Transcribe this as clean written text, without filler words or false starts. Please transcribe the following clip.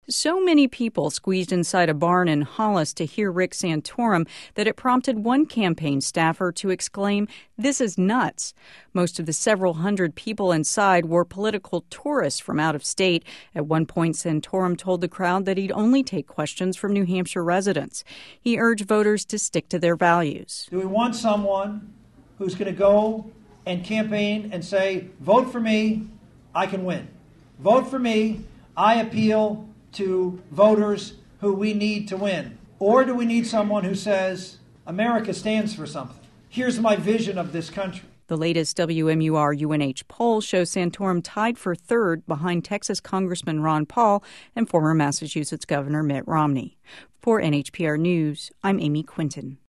So many people squeezed inside a barn in Hollis to hear Rick Santorum that it prompted one campaign staffer to exclaim, "This is nuts." Most of the several hundred people inside were political tourists from out of state. At one point, Santorum told the crowd that he'd only take questions from New Hampshire residents. He urged voters to stick to their values. Do we want someone who's going to go and campaign and say, vote for me, I can win. Vote for me, I appeal to voters who we need to win? Or do we need someone who says, America stands for something? Here's my vision of this country. The latest WMUR-UNH poll shows Santorum tied for third behind Texas Congressman Ron Paul and former Massachusetts Governor Mitt Romney. For NHPR News, I'm Amy Quinton.